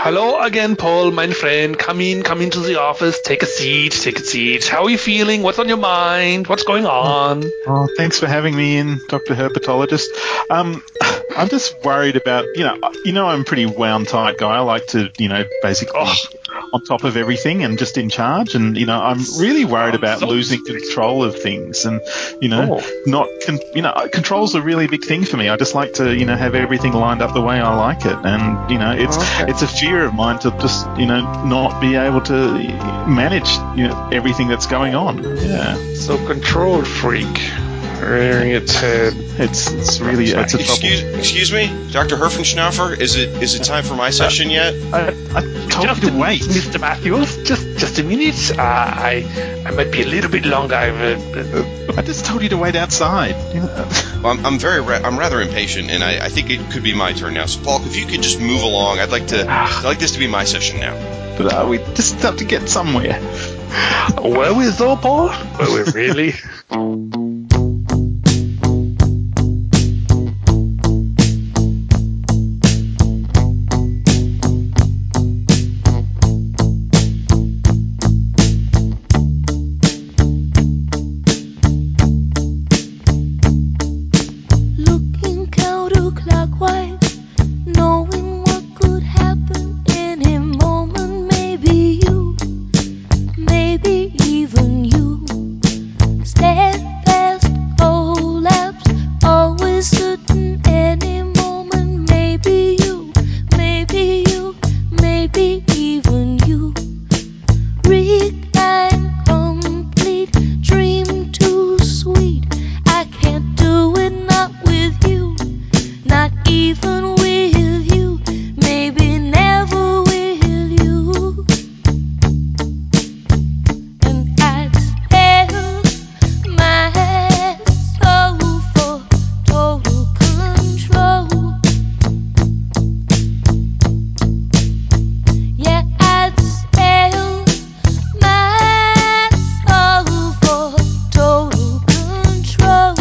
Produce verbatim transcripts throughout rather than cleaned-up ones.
Hello again, Paul, my friend. Come in, come into the office. Take a seat, take a seat. How are you feeling? What's on your mind? What's going on? Oh, thanks for having me in, Doctor Herpetologist. Um, I'm just worried about, you know, you know, I'm a pretty wound tight guy. I like to, you know, basically Oh. on top of everything and just in charge. And, you know, I'm really worried about so losing control of things and, you know, Oh. not, con- you know, control's a really big thing for me. I just like to, you know, have everything lined up the way I like it. And, you know, it's, Okay. it's a fear of mine to just, you know, not be able to manage, you know, everything that's going on. Yeah. So control freak, rearing its head. It's it's really it's a trouble. Excuse, excuse me, Doctor Herfenschnaufer, is it is it time for my session yet? I, I told Just you a to wait. minute, Mister Matthews. Just just a minute. Uh, I I might be a little bit longer. I've, uh, I just told you to wait outside. You know? Well, I'm, I'm very ra- I'm rather impatient, and I, I think it could be my turn now. So, Paul, if you could just move along, I'd like to I'd like this to be my session now. But uh, we just have to get somewhere. Were we though, Paul? Were we really? Looking counterclockwise, knowing what could happen any moment. Maybe you, maybe even you. Steadfast collapse, always certain any moment. Maybe you, maybe you, maybe even you. Rigged and complete, dream too sweet. I can't do it, not with you, not even with you, maybe never with you. And I'd sell my soul for total control. Yeah, I'd sell my soul for total control.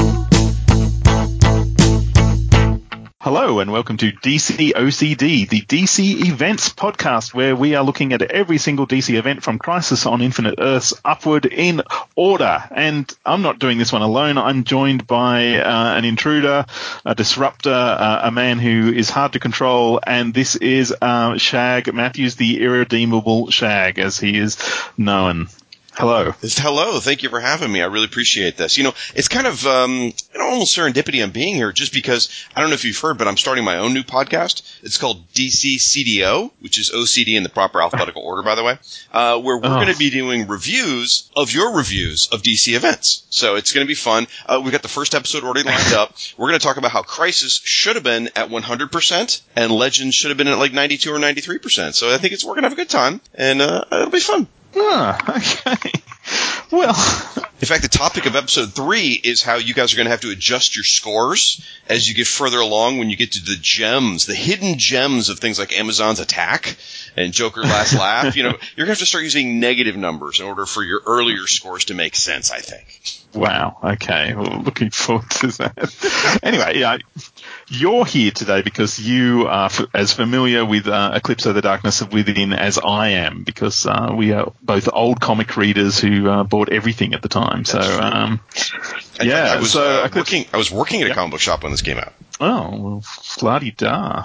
Hello and welcome to D C O C D, the D C Events podcast, where we are looking at every single D C event from Crisis on Infinite Earths upward in order. And I'm not doing this one alone. I'm joined by uh, an intruder, a disruptor, uh, a man who is hard to control, and this is uh, Shag Matthews, the irredeemable Shag, as he is known. Hello. Hello, thank you for having me. I really appreciate this. You know, it's kind of um, you know, almost serendipity I'm being here, just because I don't know if you've heard, but I'm starting my own new podcast. It's called D C C D O, which is O C D in the proper alphabetical order, by the way, uh, where we're Oh. going to be doing reviews of your reviews of D C events. So it's going to be fun. Uh, we've got the first episode already lined up. We're going to talk about how Crisis should have been at one hundred percent and Legends should have been at like ninety-two or ninety-three percent. So I think it's we're going to have a good time, and uh, it'll be fun. Ah, okay. Well, In fact, the topic of episode three is how you guys are going to have to adjust your scores as you get further along when you get to the gems, the hidden gems of things like Amazon's Attack and Joker Last Laugh. You know, you're going to have to start using negative numbers in order for your earlier scores to make sense, I think. wow. Okay. Well, looking forward to that. Anyway, yeah, you're here today because you are f- as familiar with uh, Eclipse of the Darkness of Within as I am, because uh, we are both old comic readers who uh, bought everything at the time. So, That's true. um, In yeah. fact, I was, so uh, Eclipse- working, I was working at a Yep. comic book shop when this came out. Oh, well, la-di-da.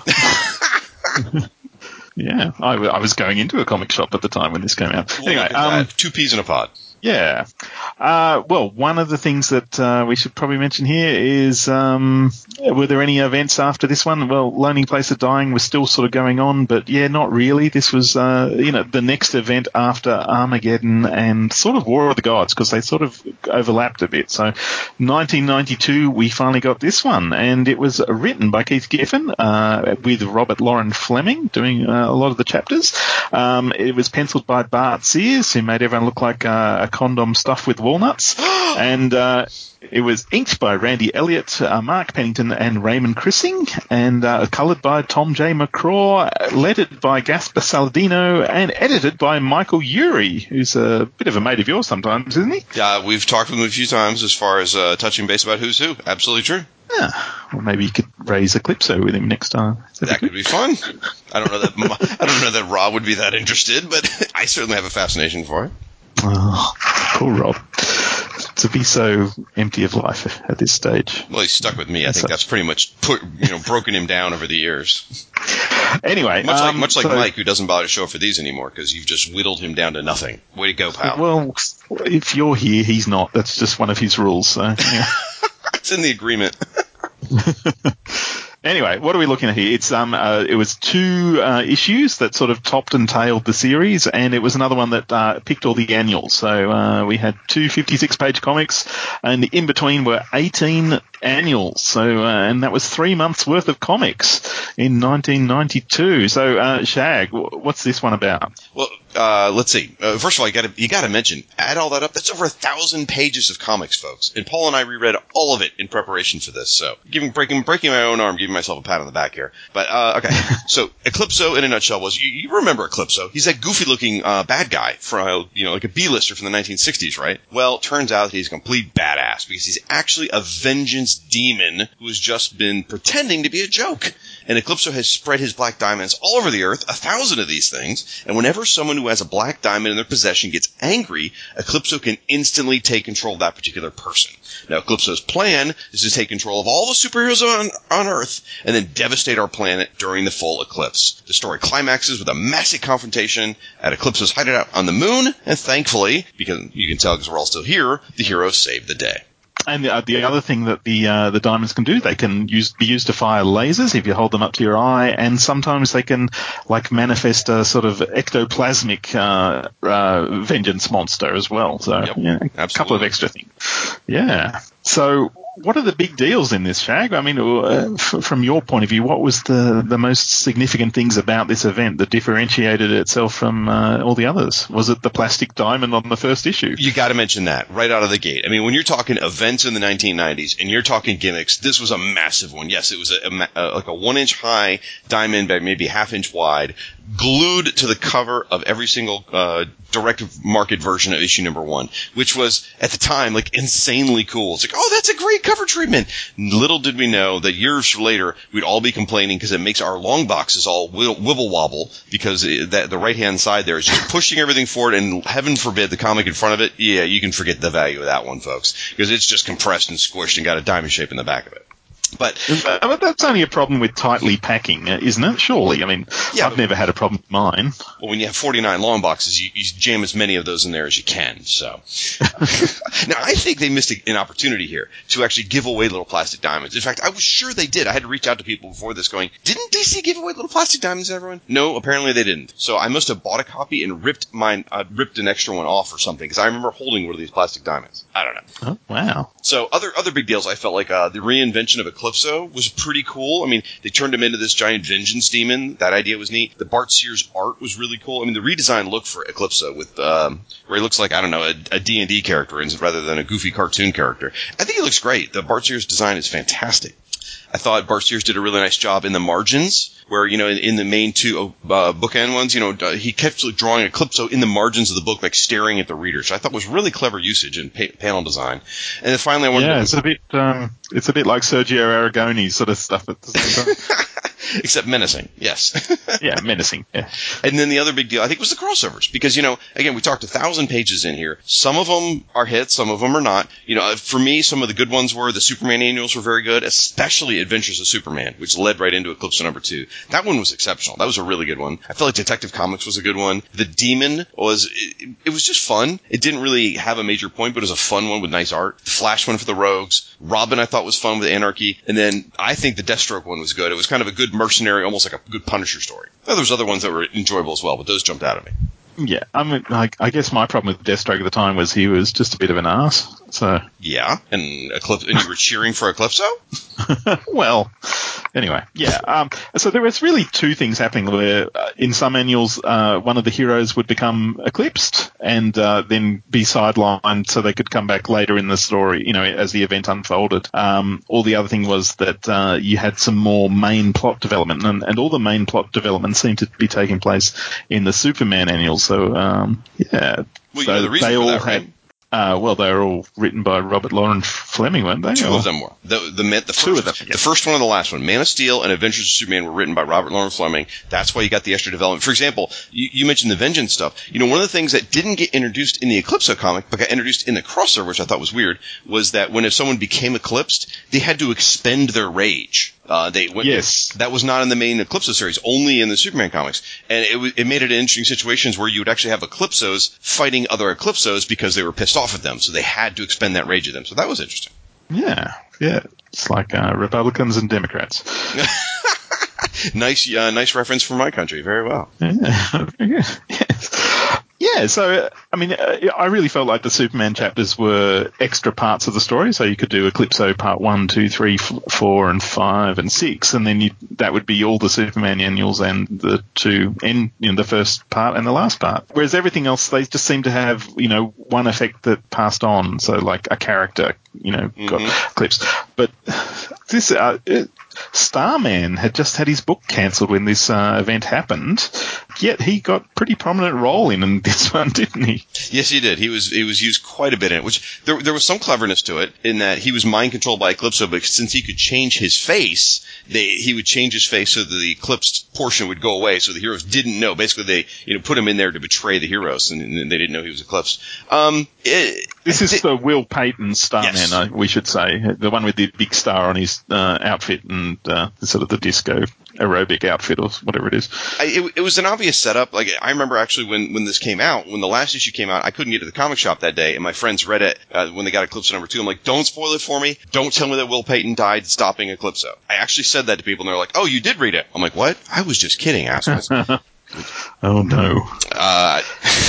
Yeah, I, w- I was going into a comic shop at the time when this came out. Well, Anyway, look at um, that. Two peas in a pod. yeah. Uh, well, one of the things that uh, we should probably mention here is, um, were there any events after this one? Well, Lonely Place of Dying was still sort of going on, but yeah, not really. This was, uh, you know, the next event after Armageddon and sort of War of the Gods, because they sort of overlapped a bit. So nineteen ninety-two, we finally got this one, and it was written by Keith Giffen uh, with Robert Lauren Fleming doing uh, a lot of the chapters. Um, it was penciled by Bart Sears, who made everyone look like uh, a condom stuffed with walnuts, and uh, it was inked by Randy Elliott, uh, Mark Pennington, and Raymond Crissing, and uh, coloured by Tom J. McCraw, lettered by Gaspar Saladino, and edited by Michael Urey, who's a bit of a mate of yours sometimes, isn't he? Yeah, we've talked with him a few times as far as uh, touching base about who's who. Absolutely true. Yeah. Well, maybe you could raise Eclipso with him next time. That'd That could be fun. I don't know that I don't know that Rob would be that interested, but I certainly have a fascination for it. Oh, poor Rob. To be so empty of life at this stage. Well, he's stuck with me. I think that's pretty much put, you know, broken him down over the years. Anyway, much like um, much like so, Mike, who doesn't bother to show up for these anymore because you've just whittled him down to nothing. Way to go, pal. Well, if you're here, he's not. That's just one of his rules. So, yeah. It's in the agreement. Anyway, what are we looking at here? It's um, uh, it was two uh, issues that sort of topped and tailed the series, and it was another one that uh, picked all the annuals. So uh, we had two fifty-six page comics, and in between were eighteen annuals. So uh, and that was three months worth of comics in nineteen ninety-two. So uh, Shag, what's this one about? Well, uh, let's see. Uh, first of all, you got to you got to mention, add all that up. That's over a thousand pages of comics, folks. And Paul and I reread all of it in preparation for this. So, giving breaking breaking my own arm, giving myself a pat on the back here. But uh, okay, so Eclipso in a nutshell was you, you remember Eclipso? He's that goofy looking uh, bad guy from you know like a B-lister from the nineteen sixties, right? Well, turns out he's a complete badass because he's actually a vengeance demon who has just been pretending to be a joke. And Eclipso has spread his black diamonds all over the earth, a thousand of these things, and whenever someone who has a black diamond in their possession gets angry, Eclipso can instantly take control of that particular person. Now, Eclipso's plan is to take control of all the superheroes on, on Earth and then devastate our planet during the full eclipse. The story climaxes with a massive confrontation at Eclipso's hideout on the moon, and thankfully, because you can tell because we're all still here, the heroes save the day. And the, uh, the other thing that the uh, the diamonds can do, they can use be used to fire lasers if you hold them up to your eye, and sometimes they can like manifest a sort of ectoplasmic uh, uh, vengeance monster as well. So Yep, yeah, a absolutely. couple of extra things. Yeah. So what are the big deals in this, Shag? I mean, uh, f- from your point of view, what was the, the most significant things about this event that differentiated itself from uh, all the others? Was it the plastic diamond on the first issue? You got to mention that right out of the gate. I mean, when you're talking events in the nineteen nineties and you're talking gimmicks, this was a massive one. Yes, it was a, a, a, like a one-inch high diamond by maybe half inch wide, glued to the cover of every single uh, direct market version of issue number one, which was, at the time, like insanely cool. It's like, oh, that's a great cover treatment. Little did we know that years later, we'd all be complaining because it makes our long boxes all wibble wobble because it, that, the right-hand side there is just pushing everything forward, and heaven forbid the comic in front of it, yeah, you can forget the value of that one, folks, because it's just compressed and squished and got a diamond shape in the back of it. But, but that's only a problem with tightly packing, isn't it? Surely. I mean, yeah, I've but, never had a problem with mine. Well, when you have forty-nine long boxes, you, you jam as many of those in there as you can. So now I think they missed an opportunity here to actually give away little plastic diamonds. In fact, I was sure they did. I had to reach out to people before this going, didn't D C give away little plastic diamonds to everyone? No, apparently they didn't. So I must have bought a copy and ripped mine, uh, ripped an extra one off or something, because I remember holding one of these plastic diamonds. I don't know. Oh, wow. So other other big deals, I felt like uh, the reinvention of Eclipso was pretty cool. I mean, they turned him into this giant vengeance demon. That idea was neat. The Bart Sears art was really cool. I mean, the redesigned look for Eclipso with um, where he looks like, I don't know, a, a D and D character rather than a goofy cartoon character. I think he looks great. The Bart Sears design is fantastic. I thought Bart Sears did a really nice job in the margins, where, you know, in, in the main two uh, bookend ones, you know, he kept drawing Eclipso in the margins of the book, like staring at the reader, which I thought was really clever usage in pa- panel design. And then finally I wanted yeah, to... it's a bit, um, it's a bit like Sergio Aragonese sort of stuff at the same time. Except menacing, yes. Yeah, menacing, yeah. And then the other big deal, I think, was the crossovers. Because, you know, again, we talked a thousand pages in here. Some of them are hits, some of them are not. You know, for me, some of the good ones were the Superman annuals were very good, especially Adventures of Superman, which led right into Eclipso number two. That one was exceptional. That was a really good one. I feel like Detective Comics was a good one. The Demon was, it, it was just fun. It didn't really have a major point, but it was a fun one with nice art. The Flash one for the Rogues. Robin, I thought, was fun with Anarchy. And then I think the Deathstroke one was good. It was kind of a good mercenary, almost like a good Punisher story. Now, there was other ones that were enjoyable as well, but those jumped out at me. Yeah, I mean, I, I guess my problem with Deathstroke at the time was he was just a bit of an arse. So yeah, and Eclipse, and you were cheering for Eclipso? Well, anyway, yeah. Um, so there was really two things happening where, uh, in some annuals, uh, one of the heroes would become eclipsed and uh, then be sidelined so they could come back later in the story, you know, as the event unfolded. Um, or the other thing was that uh, you had some more main plot development, and, and all the main plot development seemed to be taking place in the Superman annuals. So, um, yeah. Well, you so know the reason they for all that, right? had. Uh, well, they were all written by Robert Lawrence Fleming, weren't they? Two or? of them were. The, the, the, the, Two first, of them, yeah. the first one and the last one, Man of Steel and Adventures of Superman, were written by Robert Lawrence Fleming. That's why you got the extra development. For example, you, you mentioned the Vengeance stuff. You know, one of the things that didn't get introduced in the Eclipso comic, but got introduced in the crossover, which I thought was weird, was that when if someone became eclipsed, they had to expend their rage. Uh, they went, yes. That was not in the main Eclipso series, only in the Superman comics. And it, w- it made it interesting situations where you would actually have Eclipsos fighting other Eclipsos because they were pissed off at them. So they had to expend that rage at them. So that was interesting. Yeah, yeah. It's like uh, Republicans and Democrats. nice uh, nice reference from my country. Very well. Yeah. Yes. Yeah, so, I mean, uh, I really felt like the Superman chapters were extra parts of the story, so you could do Eclipso part one, two, three, f- four, and five, and six, and then you, that would be all the Superman annuals and the two, and you know, the first part and the last part. Whereas everything else, they just seem to have, you know, one effect that passed on, so like a character, you know, Mm-hmm. got eclipsed. But this, uh, it, Starman had just had his book cancelled when this uh, event happened, yet he got pretty prominent role in this one, didn't he? Yes, he did. He was he was used quite a bit in it, which there there was some cleverness to it in that he was mind controlled by Eclipso, but since he could change his face, they he would change his face so that the eclipsed portion would go away, so the heroes didn't know. Basically, they you know put him in there to betray the heroes, and, and they didn't know he was eclipsed. Um, it, this is the Will Payton Starman, Yes. uh, we should say, the one with the big star on his uh, outfit and uh, sort of the disco aerobic outfit or whatever it is. I, it, it was an obvious setup. Like I remember actually when, when this came out, when the last issue came out, I couldn't get to the comic shop that day, and my friends read it uh, when they got Eclipso number two. I'm like, don't spoil it for me. Don't tell me that Will Payton died stopping Eclipso. I actually said that to people, and they're like, oh, you did read it. I'm like, what? I was just kidding, assholes. Oh, no. Uh,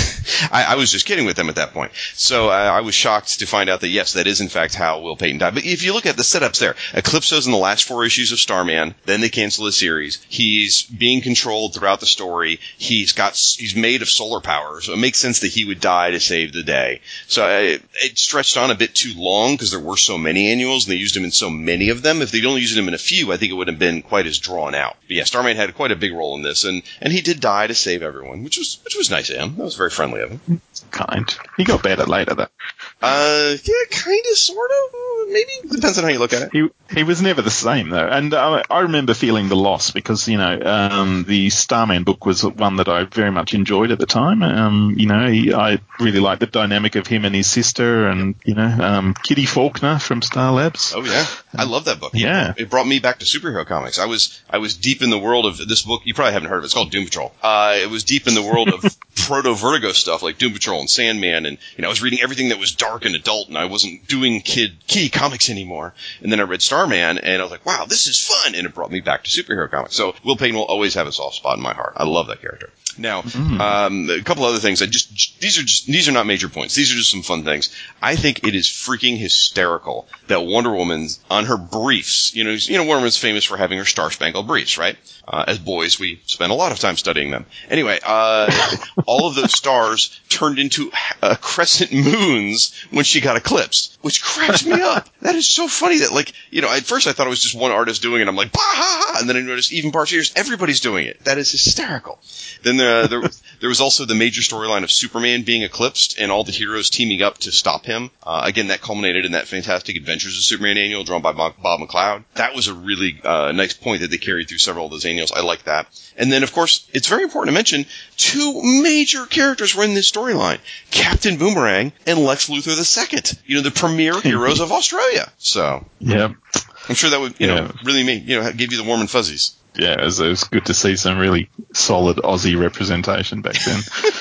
I, I was just kidding with them at that point. So uh, I was shocked to find out that, yes, that is in fact how Will Payton died. But if you look at the setups there, Eclipso's in the last four issues of Starman, then they cancel the series. He's being controlled throughout the story. He's got he's made of solar power, so it makes sense that he would die to save the day. So uh, it stretched on a bit too long because there were so many annuals and they used him in so many of them. If they'd only used him in a few, I think it would have been quite as drawn out. But yeah, Starman had quite a big role in this, and, and he did die to save everyone, which was which was nice of him. That was very friendly of him. Kind. He got better later, though. Uh, yeah, kind of, sort of. Maybe depends on how you look at it. He he was never the same, though. And uh, I remember feeling the loss because, you know, um, the Starman book was one that I very much enjoyed at the time. Um, you know, he, I really liked the dynamic of him and his sister and, you know, um, Kitty Faulkner from Star Labs. Oh, yeah. I love that book. Yeah. It brought me back to superhero comics. I was I was deep in the world of this book. You probably haven't heard of it. It's called Doom Patrol. Uh, it was deep in the world of proto-Vertigo stuff like Doom Patrol and Sandman. And, you know, I was reading everything that was dark and adult, and I wasn't doing kid key comics anymore. And then I read Starman, and I was like, wow, this is fun. And it brought me back to superhero comics. So Will Payton will always have a soft spot in my heart. I love that character. Now, mm. um, a couple other things. I just these are just these are not major points. These are just some fun things. I think it is freaking hysterical that Wonder Woman's on her briefs. You know, you know, Wonder Woman's famous for having her Star Spangled Briefs, right? Uh, as boys, we spend a lot of time studying them. Anyway, uh, all of those stars turned into uh, crescent moons when she got eclipsed, which cracks me up. That is so funny that, like, you know, at first I thought it was just one artist doing it. I'm like, bah, ha, ha, and then I noticed even parts years, everybody's doing it. That is hysterical. Then uh, there, there was also the major storyline of Superman being eclipsed and all the heroes teaming up to stop him. Uh, again, that culminated in that Fantastic Adventures of Superman annual drawn by Bob, Bob McLeod. That was a really uh, nice point that they carried through several of those annuals. I like that. And then, of course, it's very important to mention two major characters were in this storyline. Captain Boomerang and Lex Luthor the Second. You know, the premier heroes of Australia. So, yeah, I'm sure that would, you yeah. know, really mean, you know, give you the warm and fuzzies. Yeah, it was, it was good to see some really solid Aussie representation back then.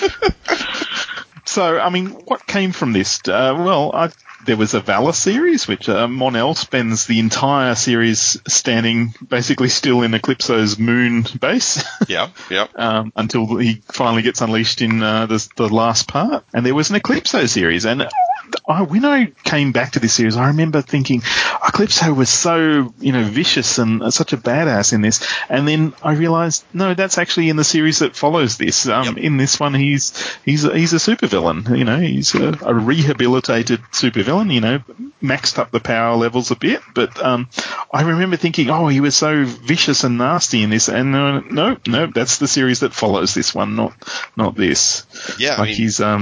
So, I mean, what came from this? Uh, well, I, there was a Valor series, which uh, Mon-El spends the entire series standing basically still in Eclipso's moon base. Yeah, yeah. um, until he finally gets unleashed in uh, the, the last part. And there was an Eclipso series, and I, when I came back to this series, I remember thinking Eclipso was so, you know, vicious and uh, such a badass in this. And then I realized, no, that's actually in the series that follows this. Um, yep. In this one, he's he's a, he's a supervillain. You know, he's a, a rehabilitated supervillain. You know, maxed up the power levels a bit. But um, I remember thinking, oh, he was so vicious and nasty in this. And uh, no, no, that's the series that follows this one, not not this. Yeah, like I mean, he's um.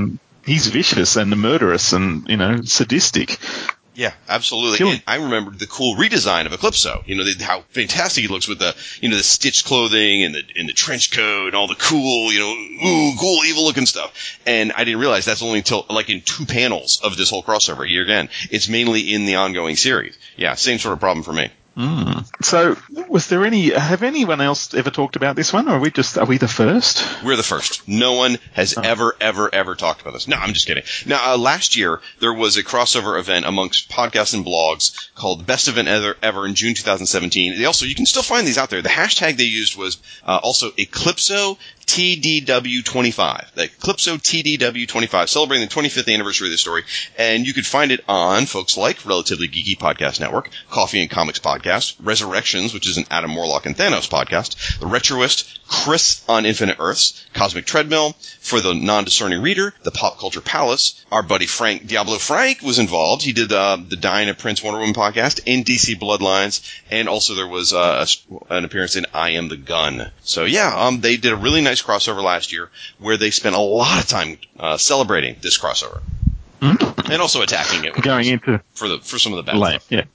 he's vicious and murderous and, you know, sadistic. Yeah, absolutely. Killing. And I remember the cool redesign of Eclipso. You know, the, how fantastic he looks with the, you know, the stitched clothing and the and the trench coat and all the cool, you know, ooh, cool, evil looking stuff. And I didn't realize that's only until like in two panels of this whole crossover. Here again, it's mainly in the ongoing series. Yeah, same sort of problem for me. Mm. So, was there any? Have anyone else ever talked about this one, or are we just are we the first? We're the first. No one has oh. ever, ever, ever talked about this. No, I'm just kidding. Now, uh, last year there was a crossover event amongst podcasts and blogs called the Best Event Ever, ever in June twenty seventeen. They also, you can still find these out there. The hashtag they used was uh, also Eclipso T D W twenty-five. The Eclipso T D W twenty-five, celebrating the twenty-fifth anniversary of the story. And you could find it on folks like Relatively Geeky Podcast Network, Coffee and Comics Podcast, Resurrections, which is an Adam Warlock and Thanos podcast, The Retroist, Chris on Infinite Earths, Cosmic Treadmill, for the non-discerning reader, the Pop Culture Palace. Our buddy Frank, Diablo Frank, was involved. He did uh, the Diana Prince Wonder Woman podcast, in D C Bloodlines, and also there was uh, an appearance in I Am the Gun. So yeah, um, they did a really nice crossover last year where they spent a lot of time uh, celebrating this crossover. Mm-hmm. And also attacking it. Going into for the for some of the bad lame, stuff. Yeah.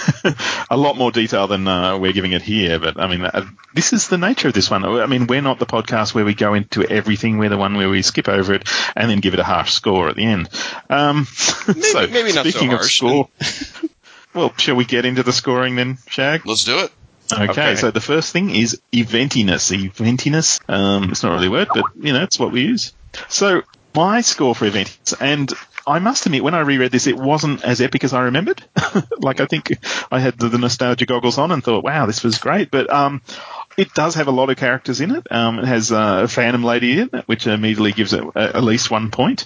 A lot more detail than uh, we're giving it here, but I mean, uh, this is the nature of this one. I mean, we're not the podcast where we go into everything. We're the one where we skip over it and then give it a harsh score at the end. Um, maybe, so, maybe not speaking so of harsh. score, well, shall we get into the scoring then, Shag? Let's do it. Okay, okay, so the first thing is eventiness. Eventiness, um, it's not really a word, but, you know, it's what we use. So my score for eventiness, and I must admit, when I reread this, it wasn't as epic as I remembered. Like, I think I had the, the nostalgia goggles on and thought, wow, this was great. But um, it does have a lot of characters in it. Um, it has uh, a Phantom Lady in it, which immediately gives it a, at least one point.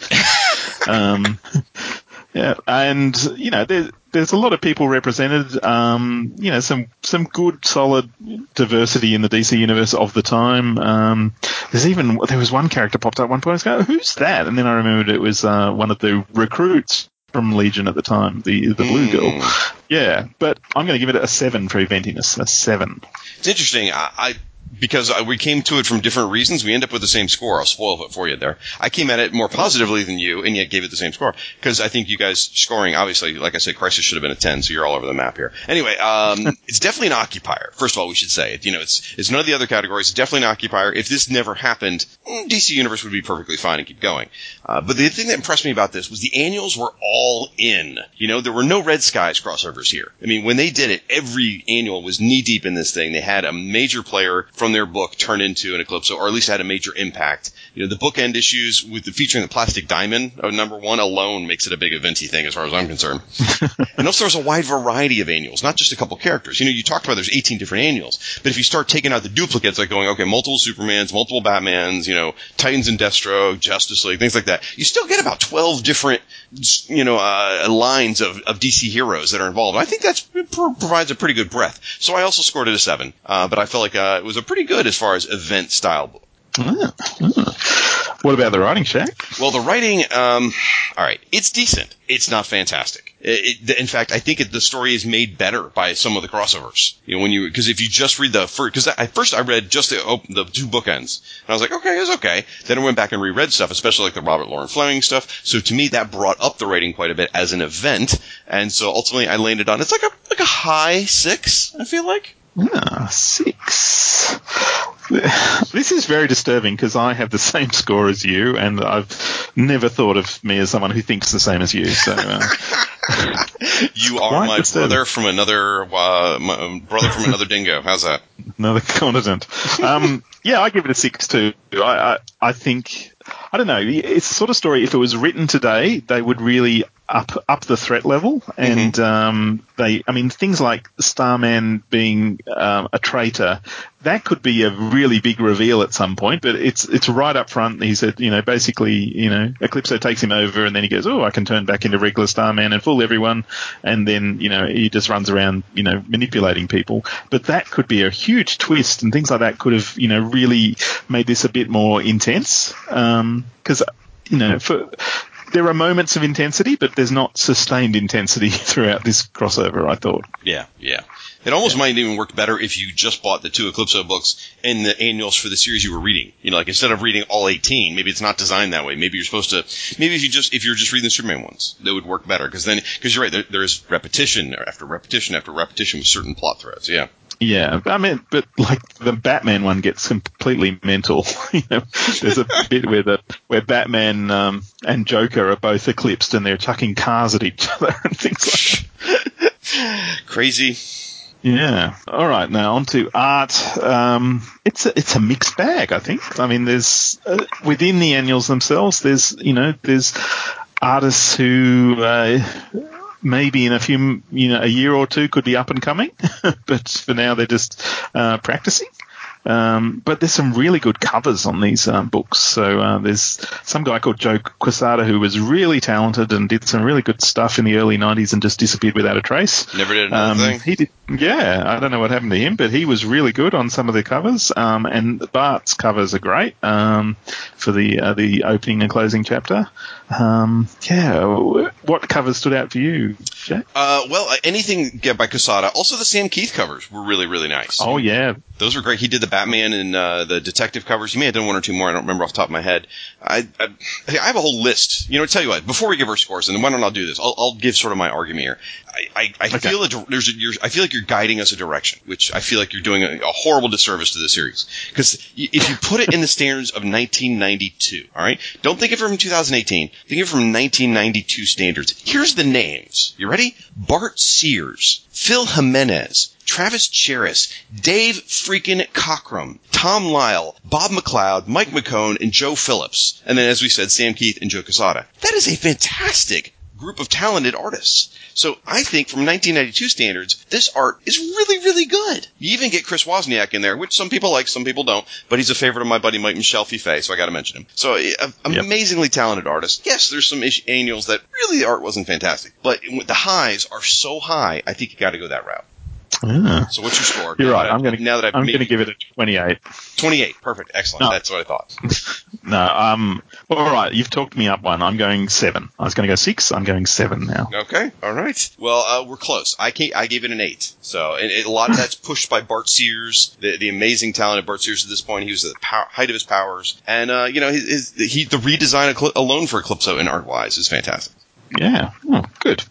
um, yeah, and, you know, there, there's a lot of people represented. Um, you know, some some good, solid diversity in the D C universe of the time. Um, there's even there was one character popped up at one point. I was going, who's that? And then I remembered it was uh, one of the recruits from Legion at the time, the the blue mm. girl. Yeah, but I'm going to give it a seven for eventiness. A seven. It's interesting. I. I Because we came to it from different reasons, we end up with the same score. I'll spoil it for you there. I came at it more positively than you, and yet gave it the same score. Because I think you guys scoring, obviously, like I said, Crisis should have been a ten, so you're all over the map here. Anyway, um, it's definitely an occupier. First of all, we should say it. You know, it's it's none of the other categories. It's definitely an occupier. If this never happened, D C Universe would be perfectly fine and keep going. Uh, but the thing that impressed me about this was the annuals were all in. You know, there were no Red Skies crossovers here. I mean, when they did it, every annual was knee-deep in this thing. They had a major player from their book turn into an Eclipso, or at least had a major impact. You know, the bookend issues with the featuring the Plastic Diamond of number one alone makes it a big eventy thing as far as I'm concerned. And also there's a wide variety of annuals, not just a couple characters. You know, you talked about there's eighteen different annuals, but if you start taking out the duplicates, like going, okay, multiple Supermans, multiple Batmans, you know, Titans and Deathstroke, Justice League, things like that, you still get about twelve different, you know, uh, lines of, of D C heroes that are involved. I think that provides a pretty good breadth. So I also scored it a seven, uh, but I felt like uh, it was a pretty good as far as event style book. Ah, ah. What about the writing, Shaq? Well, the writing, um, all right, it's decent. It's not fantastic. It, it, in fact, I think it, the story is made better by some of the crossovers. You know, when you because if you just read the first, because at first I read just the oh, the two bookends, and I was like, okay, it's okay. Then I went back and reread stuff, especially like the Robert Lauren Fleming stuff. So to me, that brought up the rating quite a bit as an event, and so ultimately I landed on it's like a like a high six. I feel like. Ah, six. This is very disturbing because I have the same score as you, and I've never thought of me as someone who thinks the same as you. So, uh, you are my disturbing. brother from another uh, my brother from another dingo. How's that? Another continent. Um, yeah, I give it a six too. I, I, I think I don't know. It's the sort of story. If it was written today, they would really up up the threat level, and mm-hmm. um, they. I mean, things like Starman being um, a traitor. That could be a really big reveal at some point, but it's it's right up front. He said, you know, basically, you know, Eclipso takes him over, and then he goes, oh, I can turn back into regular Starman and fool everyone, and then, you know, he just runs around, you know, manipulating people. But that could be a huge twist, and things like that could have, you know, really made this a bit more intense. Because, um, you know, for there are moments of intensity, but there's not sustained intensity throughout this crossover, I thought. Yeah, yeah. It almost yeah. might even work better if you just bought the two Eclipso books and the annuals for the series you were reading. You know, like instead of reading all eighteen, maybe it's not designed that way. Maybe you're supposed to, maybe if you just, if you're just reading the Superman ones, that would work better. Because then, because you're right, there, there is repetition after repetition after repetition with certain plot threads. Yeah. Yeah, I mean, but like the Batman one gets completely mental. You know, there's a bit where the where Batman um, and Joker are both eclipsed and they're chucking cars at each other and things like that. Crazy. Yeah. All right. Now on to art. Um, it's a, it's a mixed bag, I think. I mean, there's uh, within the annuals themselves, there's you know, there's artists who. Uh, Maybe in a few, you know, a year or two could be up and coming, but for now they're just uh, practicing. Um, but there's some really good covers on these um, books. So uh, there's some guy called Joe Quesada who was really talented and did some really good stuff in the early nineties and just disappeared without a trace. Never did another um, thing. He did, yeah, I don't know what happened to him, but he was really good on some of the covers. Um, and Bart's covers are great um, for the uh, the opening and closing chapter. Um, yeah, what covers stood out for you, Jack? Uh, well, anything by Quesada. Also, the Sam Keith covers were really, really nice. Oh, yeah. Those were great. He did the Batman and uh, the detective covers. He may have done one or two more. I don't remember off the top of my head. I, I, I have a whole list. You know, tell you what, before we give our scores, and why don't I do this? I'll, I'll give sort of my argument here. I, I, I okay. feel a, there's a, you're, I feel like you're guiding us a direction, which I feel like you're doing a, a horrible disservice to the series. Because if you put it in the standards of nineteen ninety-two, all right? Don't think of it from two thousand eighteen. Think of it from nineteen ninety-two standards. Here's the names. You ready? Bart Sears, Phil Jimenez, Travis Cheris, Dave freaking Cockrum, Tom Lyle, Bob McLeod, Mike McCone, and Joe Phillips. And then, as we said, Sam Keith and Joe Quesada. That is a fantastic group of talented artists. So I think from nineteen ninety-two standards, this art is really, really good. You even get Chris Wozniak in there, which some people like, some people don't, but he's a favorite of my buddy Mike Michel Fiffe, so I got to mention him. So uh, an yep. amazingly talented artist. Yes, there's some ish- annuals that really the art wasn't fantastic, but the highs are so high, I think you got to go that route. Ah. So what's your score? You're now right. I'm going to now that I've I'm going to give it a twenty-eight. twenty-eight. Perfect. Excellent. No. That's what I thought. No. Um. Well, all right. You've talked me up one. I'm going seven. I was going to go six. I'm going seven now. Okay. All right. Well, uh, we're close. I can't, I gave it an eight. So and it, a lot of that's pushed by Bart Sears, the, the amazing talent of Bart Sears at this point. He was at the power, height of his powers, and uh, you know, his, his he the redesign Ecl- alone for Eclipso and art wise is fantastic. Yeah. Oh, good.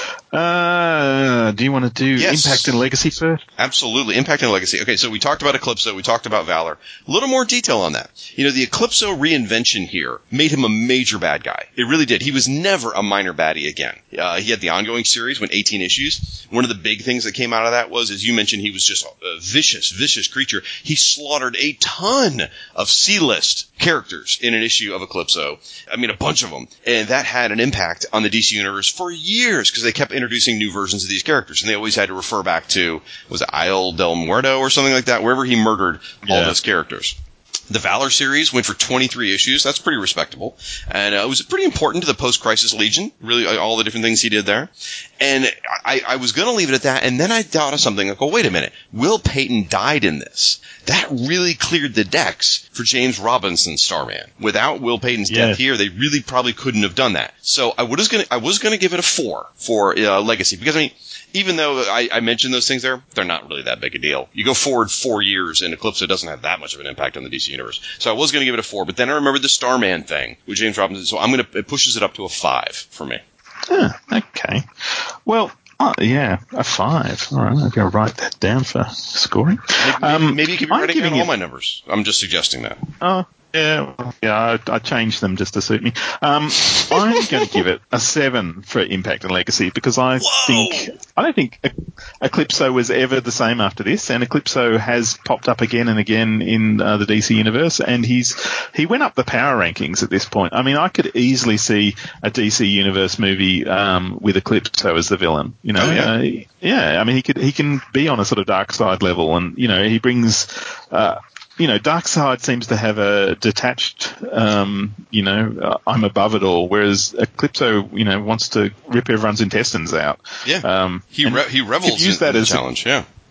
Uh, do you want to do yes. Impact and Legacy first? Absolutely. Impact and Legacy. Okay, so we talked about Eclipso. We talked about Valor. A little more detail on that. You know, the Eclipso reinvention here made him a major bad guy. It really did. He was never a minor baddie again. Uh, he had the ongoing series, went eighteen issues. One of the big things that came out of that was, as you mentioned, he was just a vicious, vicious creature. He slaughtered a ton of C-list characters in an issue of Eclipso. I mean, a bunch of them. And that had an impact on the D C Universe for years because they kept introducing new versions of these characters. And they always had to refer back to, was it Isle del Muerto or something like that, wherever he murdered all yeah. those characters. The Valor series went for twenty-three issues. That's pretty respectable. And uh, it was pretty important to the post-Crisis Legion, really all the different things he did there. And I, I was going to leave it at that, and then I thought of something. Like, oh, wait a minute. Will Payton died in this. That really cleared the decks for James Robinson's Starman. Without Will Payton's yeah. death here, they really probably couldn't have done that. So I was going to I was going to give it a four for uh, Legacy. Because, I mean, even though I, I mentioned those things there, they're not really that big a deal. You go forward four years, and Eclipso doesn't have that much of an impact on the D C Universe. So I was going to give it a four, but then I remembered the Starman thing with James Robinson, so I'm going to, it pushes it up to a five for me. Oh, okay. Well, oh, yeah, a five. All right, I'm going to write that down for scoring. Maybe, um, maybe you could be I'm writing down all you, my numbers. I'm just suggesting that. Oh, yeah, yeah, I, I changed them just to suit me. Um, I'm going to give it a seven for Impact and Legacy because I Whoa. think I don't think Eclipso was ever the same after this, and Eclipso has popped up again and again in uh, the D C universe, and he's he went up the power rankings at this point. I mean, I could easily see a D C universe movie um, with Eclipso as the villain. You know, oh, yeah. Uh, yeah. I mean, he could he can be on a sort of dark side level, and you know, he brings. Uh, You know, Darkseid seems to have a detached, um, you know, uh, I'm above it all, whereas Eclipso, you know, wants to rip everyone's intestines out. Yeah, um, he re- he revels use in that the as challenge. Yeah,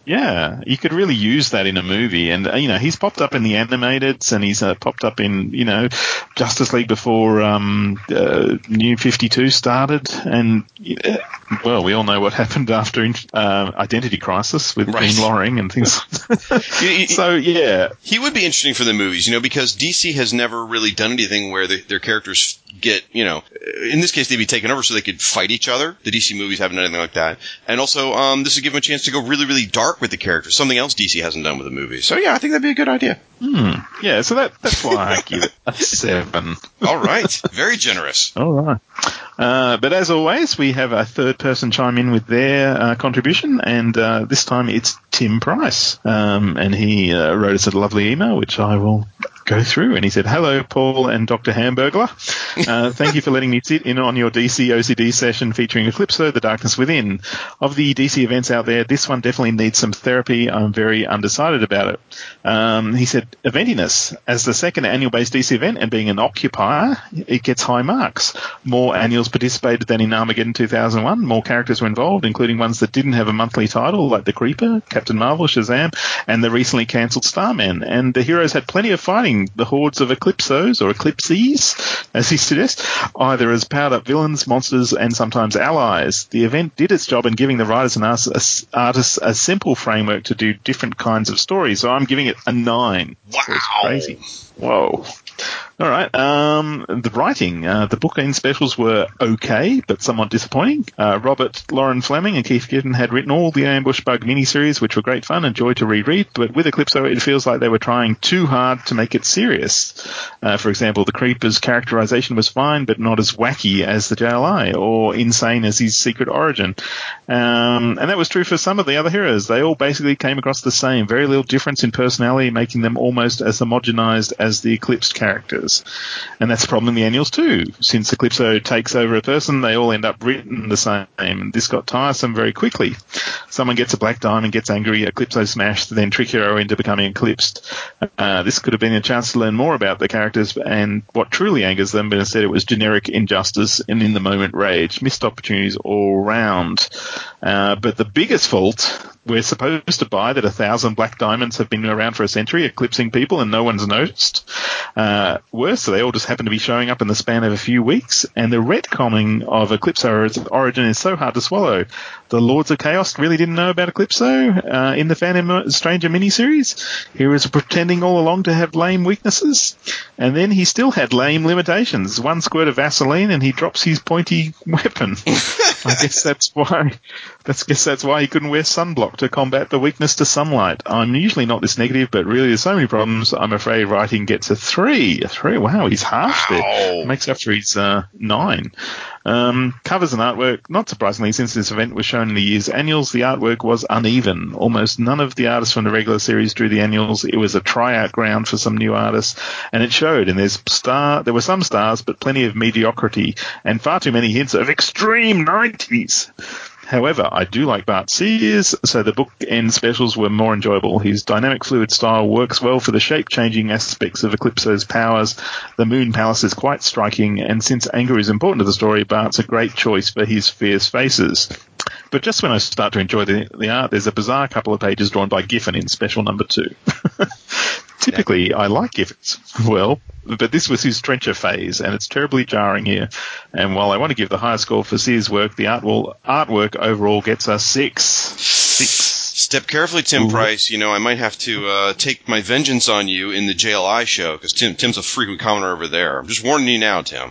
Yeah, you could really use that in a movie. And, uh, you know, he's popped up in the animateds and he's uh, popped up in, you know, Justice League before um, uh, New fifty-two started. And, uh, well, we all know what happened after uh, Identity Crisis with Right. Dean Loring and things. You- So, yeah. He would be interesting for the movies, you know, because D C has never really done anything where the, their characters get, you know, in this case they'd be taken over so they could fight each other. The D C movies haven't done anything like that. And also, um, this would give them a chance to go really, really dark with the characters, something else D C hasn't done with the movies. So yeah, I think that'd be a good idea. Hmm. Yeah, so that that's why I give it a seven. All right. Very generous. All right. Uh, but as always, we have a third person chime in with their uh, contribution, and uh, this time it's Tim Price. Um, and he uh, wrote us a lovely email, which I will go through. And he said, "Hello, Paul and Doctor Hamburglar. Uh, thank you for letting me sit in on your D C O C D session featuring Eclipso, The Darkness Within. Of the D C events out there, this one definitely needs some therapy. I'm very undecided about it." Um, he said, "Eventiness. As the second annual-based D C event and being an occupier, it gets high marks. More annuals participated than in Armageddon two thousand one. More characters were involved, including ones that didn't have a monthly title, like the Creeper, Captain Marvel, Shazam, and the recently cancelled Starman. And the heroes had plenty of fighting the hordes of Eclipsos, or Eclipses, as he suggests, either as powered-up villains, monsters, and sometimes allies. The event did its job in giving the writers and artists a simple framework to do different kinds of stories. So I'm giving it a nine. Wow. It's crazy. Whoa. All right. Um, the writing. Uh, the bookend specials were okay, but somewhat disappointing. Uh, Robert Lauren Fleming and Keith Giffen had written all the Ambush Bug miniseries, which were great fun and joy to reread, but with Eclipso, it feels like they were trying too hard to make it serious. Uh, for example, the Creeper's characterization was fine, but not as wacky as the J L I, or insane as his secret origin. Um, and that was true for some of the other heroes. They all basically came across the same, very little difference in personality, making them almost as homogenized as the Eclipsed characters. And that's a problem in the annuals too. Since Eclipso takes over a person, they all end up written the same. And this got tiresome very quickly. Someone gets a black diamond, gets angry, Eclipso smashed, then trick hero into becoming eclipsed. Uh, this could have been a chance to learn more about the characters and what truly angers them, but instead it was generic injustice and in the moment rage. Missed opportunities all round. Uh, but the biggest fault, we're supposed to buy that a thousand black diamonds have been around for a century, eclipsing people, and no one's noticed. Uh, worse, they all just happen to be showing up in the span of a few weeks, and the retconning of Eclipso's origin is so hard to swallow. The Lords of Chaos really didn't know about Eclipso uh, in the Phantom Stranger miniseries. He was pretending all along to have lame weaknesses, and then he still had lame limitations. One squirt of Vaseline, and he drops his pointy weapon. I guess that's why. That's guess that's why he couldn't wear sunblock to combat the weakness to sunlight. I'm usually not this negative, but really there's so many problems. I'm afraid writing gets a three. A three. Wow, he's half Wow. there. Makes up for his uh, nine. Um, covers and artwork. Not surprisingly, since this event was shown in the year's annuals, the artwork was uneven. Almost none of the artists from the regular series drew the annuals. It was a tryout ground for some new artists, and it showed. And there's star. There were some stars, but plenty of mediocrity and far too many hints of extreme nineties. However, I do like Bart Sears, so the bookend specials were more enjoyable. His dynamic fluid style works well for the shape-changing aspects of Eclipso's powers. The Moon Palace is quite striking, and since anger is important to the story, Bart's a great choice for his fierce faces. But just when I start to enjoy the, the art, there's a bizarre couple of pages drawn by Giffen in special number two. Typically, I like Giffens, well, but this was his trencher phase, and it's terribly jarring here. And while I want to give the highest score for Sears' work, the art wall, artwork overall gets a six. Six. Step carefully, Tim Ooh. Price. You know, I might have to uh, take my vengeance on you in the J L I show, because Tim, Tim's a frequent commenter over there. I'm just warning you now, Tim.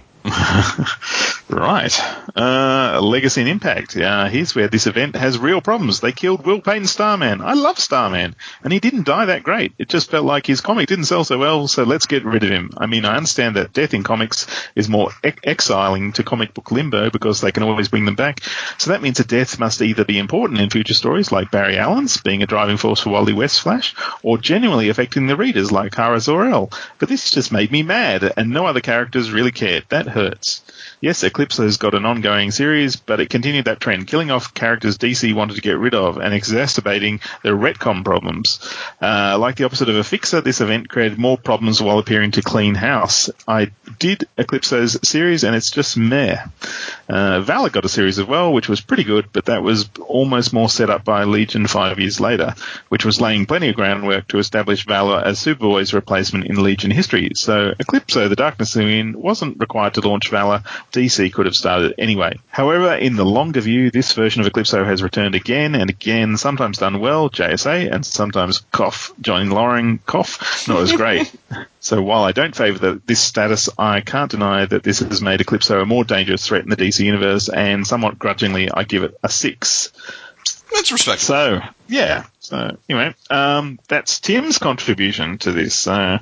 Right. Uh, Legacy and Impact. Uh, here's where this event has real problems. They killed Will Payton Starman. I love Starman, and he didn't die that great. It just felt like his comic didn't sell so well, so let's get rid of him. I mean, I understand that death in comics is more ex- exiling to comic book limbo because they can always bring them back. So that means a death must either be important in future stories, like Barry Allen's, being a driving force for Wally West Flash, or genuinely affecting the readers, like Kara Zor-El. But this just made me mad, and no other characters really cared. That hurts. Yes, Eclipse Eclipso's got an ongoing series, but it continued that trend, killing off characters D C wanted to get rid of and exacerbating their retcon problems. Uh, like the opposite of a fixer, this event created more problems while appearing to clean house. I did Eclipso's series, and it's just meh. Uh, Valor got a series as well, which was pretty good, but that was almost more set up by Legion five years later, which was laying plenty of groundwork to establish Valor as Superboy's replacement in Legion history. So Eclipso, the Darkness Within, wasn't required to launch Valor. D C could have started anyway. However, in the longer view, this version of Eclipso has returned again and again, sometimes done well, J S A, and sometimes cough, Johnny Loring, cough, not as great. So while I don't favour the, this status, I can't deny that this has made Eclipso a more dangerous threat in the D C universe, and somewhat grudgingly, I give it a six. That's respectable. So, yeah. So, anyway, um, that's Tim's contribution to this. Uh,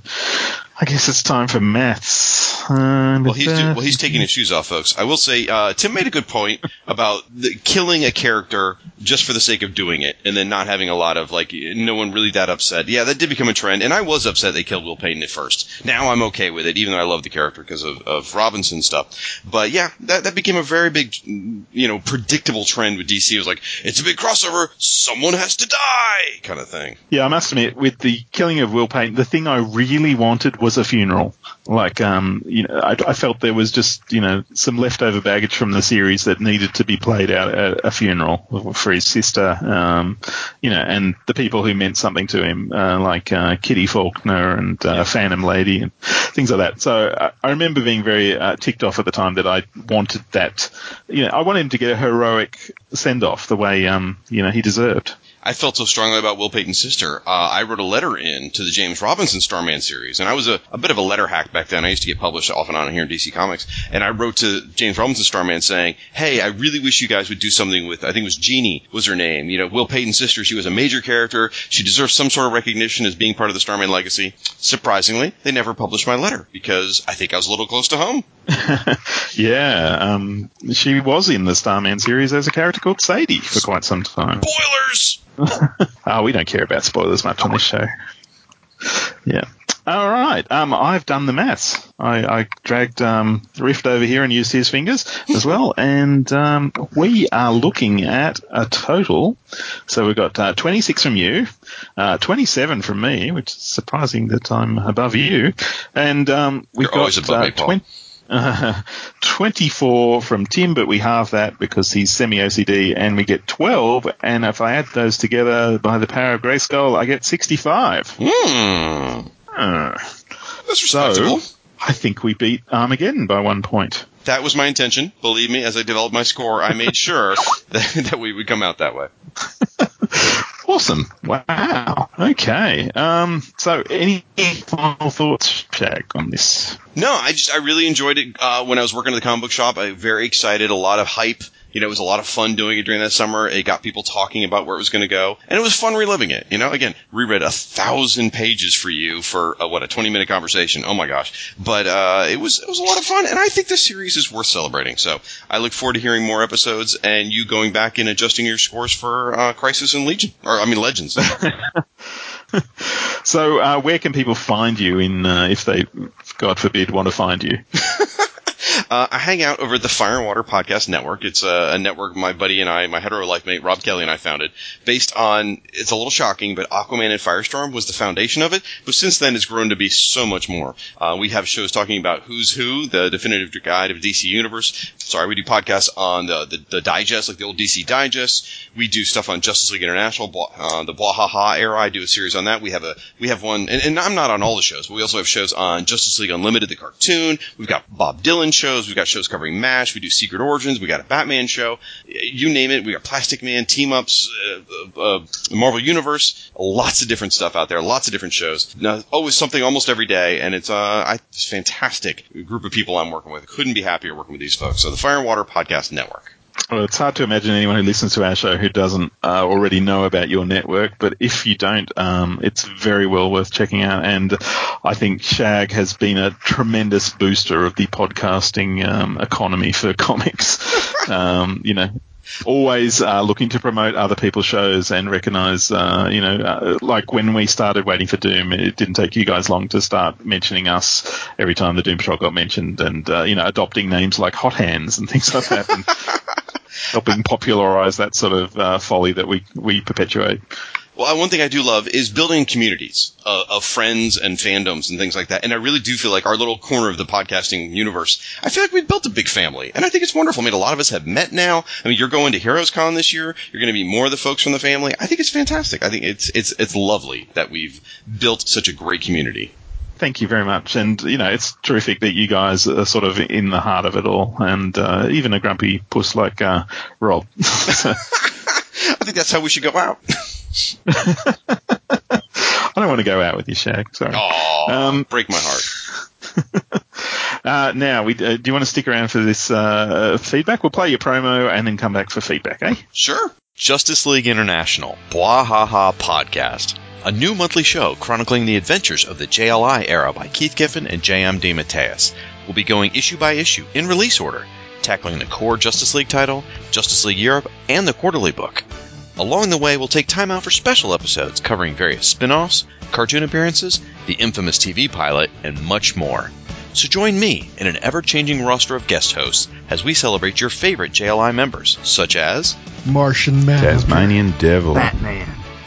I guess it's time for maths. Uh, well, he's do, well, he's taking his shoes off, folks. I will say, uh, Tim made a good point about the, killing a character just for the sake of doing it, and then not having a lot of, like, no one really that upset. Yeah, that did become a trend, and I was upset they killed Will Payton at first. Now I'm okay with it, even though I love the character because of, of Robinson stuff. But yeah, that, that became a very big, you know, predictable trend with D C. It was like, it's a big crossover, someone has to die, kind of thing. Yeah, I must admit, with the killing of Will Payton, the thing I really wanted was a funeral. Like, um, you know, I, I felt there was just, you know, some leftover baggage from the series that needed to be played out at a funeral for his sister, um, you know, and the people who meant something to him, uh, like uh, Kitty Faulkner and uh, Phantom Lady and things like that. So I, I remember being very uh, ticked off at the time that I wanted that, you know, I wanted him to get a heroic send-off the way, um, you know, he deserved. I felt so strongly about Will Payton's sister. Uh, I wrote a letter in to the James Robinson Starman series, and I was a, a bit of a letter hack back then. I used to get published off and on here in D C Comics, and I wrote to James Robinson Starman saying, hey, I really wish you guys would do something with, I think it was Jeannie was her name, you know, Will Payton's sister. She was a major character. She deserves some sort of recognition as being part of the Starman legacy. Surprisingly, they never published my letter because I think I was a little close to home. yeah, um, she was in the Starman series as a character called Sadie for quite some time. Spoilers! Oh, we don't care about spoilers much on this show. Yeah. All right. Um, I've done the maths. I, I dragged um, Rift over here and used his fingers as well. And um, we are looking at a total. So we've got uh, twenty-six from you, uh, twenty-seven from me, which is surprising that I'm above you. And um, we've You're always got above uh, me, Paul. twenty. Uh, twenty-four from Tim, but we halve that because he's semi-O C D, and we get twelve, and if I add those together by the power of Grayskull, I get sixty-five. Hmm. Uh, That's respectable. So, I think we beat Armageddon by one point. That was my intention. Believe me, as I developed my score, I made sure that, that we would come out that way. Awesome. Wow. Okay. Um, so any final thoughts, Shag, on this? No, I just I really enjoyed it uh, when I was working at the comic book shop. I was very excited, a lot of hype. You know, it was a lot of fun doing it during that summer. It got people talking about where it was going to go, and it was fun reliving it. You know, again, reread a thousand pages for you for a, what a twenty minute conversation. Oh my gosh! But uh, it was it was a lot of fun, and I think this series is worth celebrating. So I look forward to hearing more episodes and you going back and adjusting your scores for uh, Crisis and Legion, or I mean Legends. So, uh, where can people find you in uh, if they, God forbid, want to find you? Uh, I hang out over at the Fire and Water Podcast Network. It's a, a network my buddy and I, my hetero life mate, Rob Kelly, and I founded, based on, it's a little shocking, but Aquaman and Firestorm was the foundation of it, but since then it's grown to be so much more. Uh, we have shows talking about Who's Who, the definitive guide of the D C Universe. Sorry, we do podcasts on the, the, the digest, like the old D C Digest. We do stuff on Justice League International, uh, the Bwahaha era. I do a series on that. We have a, we have one, and, and I'm not on all the shows, but we also have shows on Justice League Unlimited, the cartoon. We've got Bob Dylan shows. We've got shows covering MASH. We do Secret Origins. We got a Batman show. You name it. We got Plastic Man, Team Ups, uh, uh, Marvel Universe. Lots of different stuff out there. Lots of different shows. Now, always something almost every day, and it's, uh, I, it's a fantastic group of people I'm working with. Couldn't be happier working with these folks. So the Fire and Water Podcast Network. Well, it's hard to imagine anyone who listens to our show who doesn't uh, already know about your network, but if you don't, um, it's very well worth checking out. And I think Shag has been a tremendous booster of the podcasting um, economy for comics. um, you know, always uh, looking to promote other people's shows and recognize, uh, you know, uh, like when we started Waiting for Doom, it didn't take you guys long to start mentioning us every time the Doom Patrol got mentioned, and, uh, you know, adopting names like Hot Hands and things like that, and helping popularize that sort of uh, folly that we, we perpetuate. Well, one thing I do love is building communities uh, of friends and fandoms and things like that. And I really do feel like our little corner of the podcasting universe, I feel like we've built a big family. And I think it's wonderful. I mean, a lot of us have met now. I mean, you're going to Heroes Con this year. You're going to meet more of the folks from the family. I think it's fantastic. I think it's it's it's lovely that we've built such a great community. Thank you very much. And, you know, it's terrific that you guys are sort of in the heart of it all. And uh, even a grumpy puss like uh, Rob. I think that's how we should go out. I don't want to go out with you, Shag. Sorry. Aww, um, break my heart. uh, now, we, uh, do you want to stick around for this uh, feedback? We'll play your promo and then come back for feedback, eh? Sure. Justice League International, Bwahaha Podcast. A new monthly show chronicling the adventures of the J L I era by Keith Giffen and J M DeMatteis. We'll be going issue by issue in release order, tackling the core Justice League title, Justice League Europe, and the quarterly book. Along the way, we'll take time out for special episodes covering various spin-offs, cartoon appearances, the infamous T V pilot, and much more. So join me in an ever-changing roster of guest hosts as we celebrate your favorite J L I members, such as Martian Man, Tasmanian Devil, Batman,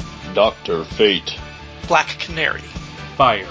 Doctor Fate, Black Canary, Fire,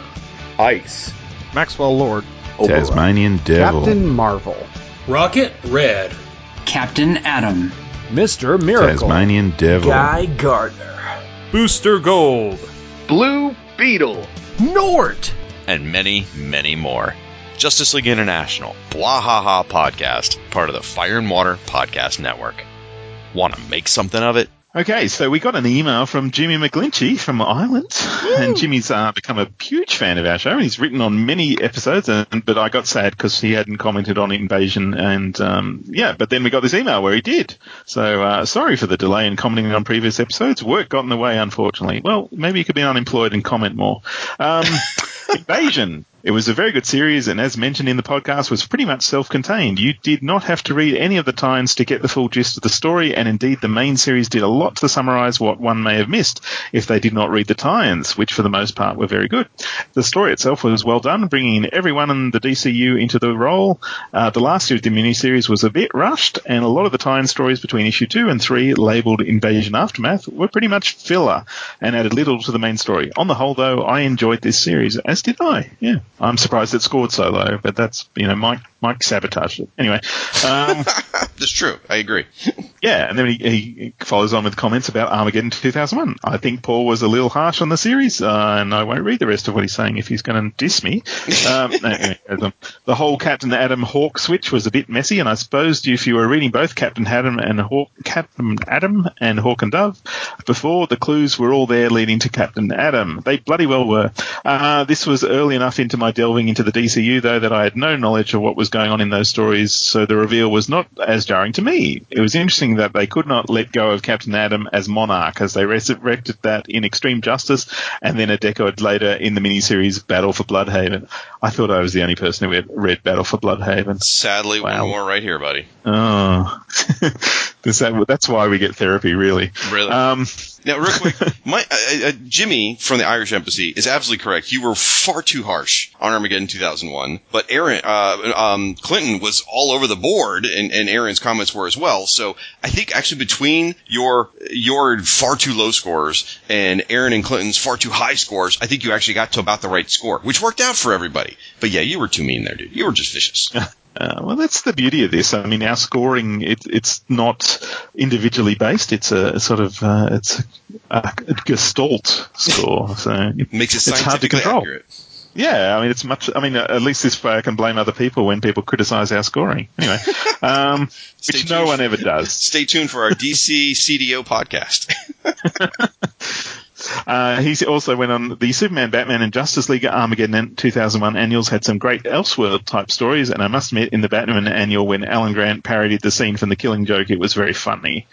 Ice, Maxwell Lord, Oberon, Tasmanian Devil, Captain Marvel, Rocket Red, Captain Atom, Mister Miracle, Tasmanian Devil, Guy Gardner, Booster Gold, Blue Beetle, Nort, and many, many more. Justice League International, Bwahaha Podcast, part of the Fire and Water Podcast Network. Want to make something of it? Okay, so we got an email from Jimmy McGlinchey from Ireland, Woo! And Jimmy's uh, become a huge fan of our show, and he's written on many episodes, and, but I got sad because he hadn't commented on Invasion, and um, yeah, but then we got this email where he did. So uh, sorry for the delay in commenting on previous episodes. Work got in the way, unfortunately. Well, maybe you could be unemployed and comment more. Um, Invasion. It was a very good series, and as mentioned in the podcast, was pretty much self-contained. You did not have to read any of the tie-ins to get the full gist of the story, and indeed the main series did a lot to summarize what one may have missed if they did not read the tie-ins, which for the most part were very good. The story itself was well done, bringing everyone in the D C U into the role. Uh, the last series, the miniseries, was a bit rushed, and a lot of the tie-in stories between issue two and three, labeled Invasion Aftermath, were pretty much filler and added little to the main story. On the whole, though, I enjoyed this series, as did I. Yeah. I'm surprised it scored so low, but that's, you know, Mike Mike sabotaged it. Anyway. Um, that's true. I agree. Yeah, and then he, he follows on with comments about Armageddon two thousand one. I think Paul was a little harsh on the series, uh, and I won't read the rest of what he's saying if he's going to diss me. Um, no, anyway, um, the whole Captain Atom Hawk switch was a bit messy, and I suppose if you were reading both Captain Atom and Hawk, Captain Atom and Hawk and Dove before, the clues were all there leading to Captain Atom. They bloody well were. Uh, this was early enough into my delving into the D C U, though, that I had no knowledge of what was going on in those stories, so the reveal was not as jarring to me. It was interesting that they could not let go of Captain Atom as Monarch, as they resurrected that in Extreme Justice, and then a decade later in the miniseries Battle for Bloodhaven. I thought I was the only person who had read Battle for Bloodhaven. Sadly, wow. One more right here, buddy. Oh, that's why we get therapy, really. Really? Um, now, real quick, my, uh, uh, Jimmy from the Irish Embassy is absolutely correct. You were far too harsh on Armageddon two thousand one, but Aaron, uh, um, Clinton was all over the board, and, and Aaron's comments were as well. So I think actually between your your far too low scores and Aaron and Clinton's far too high scores, I think you actually got to about the right score, which worked out for everybody. But yeah, you were too mean there, dude. You were just vicious. Uh, well, that's the beauty of this. I mean, our scoring, it, it's not individually based. It's a sort of, uh, it's a, a gestalt score. So it makes it it's hard to control. Accurate. Yeah, I mean, it's much, I mean, at least this way I can blame other people when people criticize our scoring. Anyway, um, which no one ever does. Stay tuned for our D C C D O podcast. Uh, he also went on the Superman, Batman, and Justice League Armageddon two thousand one annuals had some great Elseworld type stories, and I must admit, in the Batman annual, when Alan Grant parodied the scene from The Killing Joke, it was very funny.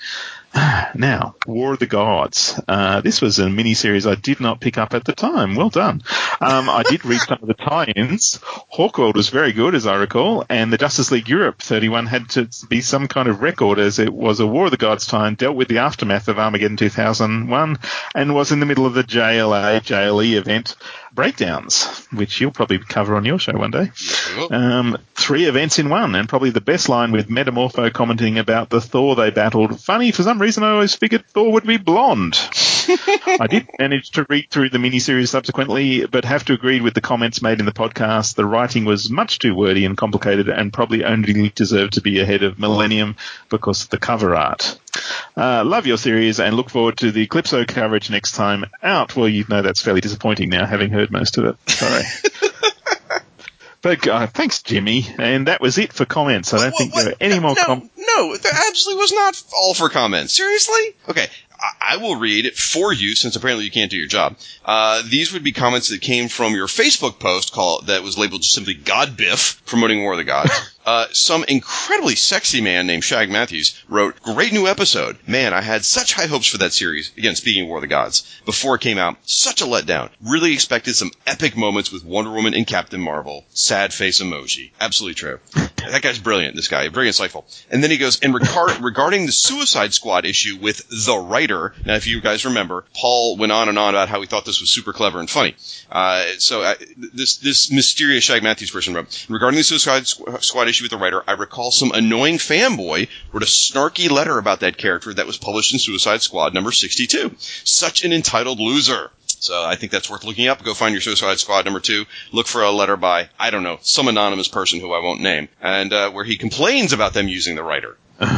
Now, War of the Gods. Uh, this was a mini-series I did not pick up at the time. Well done. Um, I did read some of the tie-ins. Hawkworld was very good, as I recall, and the Justice League Europe thirty-one had to be some kind of record, as it was a War of the Gods tie-in, dealt with the aftermath of Armageddon two thousand one, and was in the middle of the J L A, J L E event Breakdowns, which you'll probably cover on your show one day. Um, three events in one, and probably the best line with Metamorpho commenting about the Thor they battled. Funny, for some reason I always figured Thor would be blonde. I did manage to read through the miniseries subsequently, but have to agree with the comments made in the podcast. The writing was much too wordy and complicated, and probably only deserved to be ahead of Millennium because of the cover art. Uh, love your series and look forward to the Eclipso coverage next time out. Well, you know that's fairly disappointing now, having heard most of it. Sorry. But uh, thanks, Jimmy. And that was it for comments. I don't what, think what? there are any more no, comments. No, there absolutely was not all for comments. Seriously? Okay. I will read it for you, since apparently you can't do your job. Uh, these would be comments that came from your Facebook post called that was labeled just simply God Biff, promoting War of the Gods. Uh, some incredibly sexy man named Shag Matthews wrote, "Great new episode. Man, I had such high hopes for that series." Again, speaking of War of the Gods. Before it came out, such a letdown. Really expected some epic moments with Wonder Woman and Captain Marvel. Sad face emoji. Absolutely true. That guy's brilliant, this guy. Very insightful. And then he goes, and regard, regarding the Suicide Squad issue with the writer, now if you guys remember, Paul went on and on about how he thought this was super clever and funny. Uh, so uh, this this mysterious Shag Matthews person wrote, regarding the Suicide Squad issue with the writer, I recall some annoying fanboy wrote a snarky letter about that character that was published in Suicide Squad number sixty-two. Such an entitled loser. So I think that's worth looking up. Go find your Suicide Squad number two. Look for a letter by, I don't know, some anonymous person who I won't name, and uh, where he complains about them using the writer.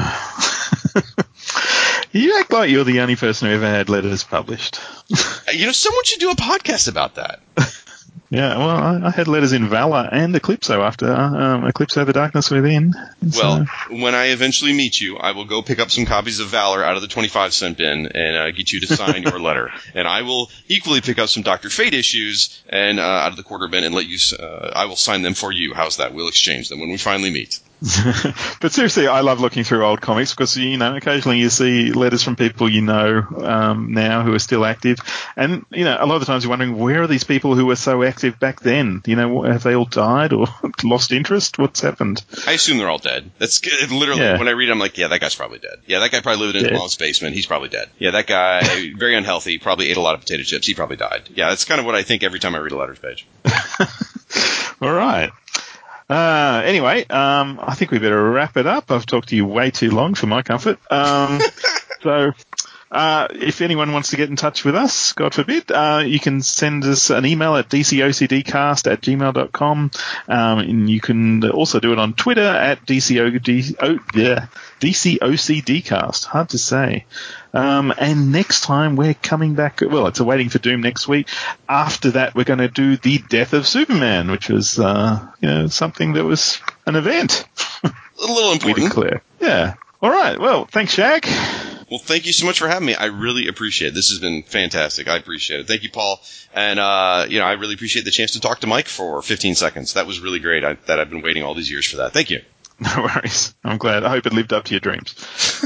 You act like you're the only person who ever had letters published. You know, someone should do a podcast about that. Yeah, well, I, I had letters in Valor and Eclipso after um, Eclipso The Darkness Within. Well, so. when I eventually meet you, I will go pick up some copies of Valor out of the twenty-five cent bin and uh, get you to sign your letter. And I will equally pick up some Doctor Fate issues and uh, out of the quarter bin and let you. Uh, I will sign them for you. How's that? We'll exchange them when we finally meet. But seriously, I love looking through old comics because, you know, occasionally you see letters from people you know um, now who are still active. And, you know, a lot of the times you're wondering, where are these people who were so active back then? You know, have they all died or lost interest? What's happened? I assume they're all dead. That's literally, yeah. When I read it, I'm like, yeah, that guy's probably dead. Yeah, that guy probably lived in his mom's basement. He's probably dead. Yeah, that guy, very unhealthy, probably ate a lot of potato chips. He probably died. Yeah, that's kind of what I think every time I read a letters page. All right. Uh, anyway, um, I think we better wrap it up. I've talked to you way too long for my comfort. Um, so, uh, if anyone wants to get in touch with us, God forbid, uh, you can send us an email at d c o c d cast at gmail dot com. Um, and you can also do it on Twitter at D C O D, oh, yeah, D C O C D cast. Hard to say. Um, and next time we're coming back, well, it's a Waiting for Doom next week. After that, we're going to do the Death of Superman, which was, uh, you know, something that was an event. A little important. Clear. Yeah. All right. Well, thanks, Shag. Well, thank you so much for having me. I really appreciate it. This has been fantastic. I appreciate it. Thank you, Paul. And, uh, you know, I really appreciate the chance to talk to Mike for fifteen seconds. That was really great. I, that I've been waiting all these years for that. Thank you. No worries. I'm glad. I hope it lived up to your dreams.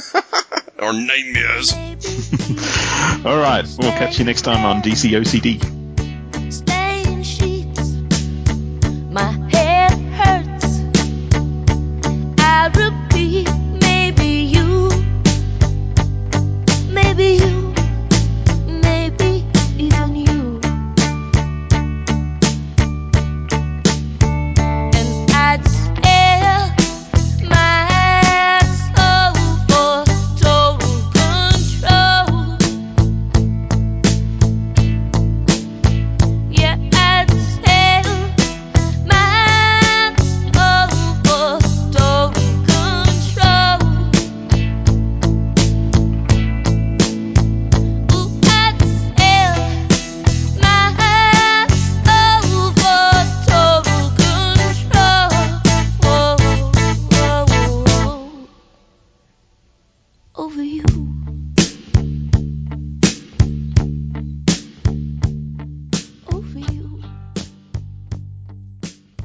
Or nightmares. All right. We'll catch you next time on D C O C D.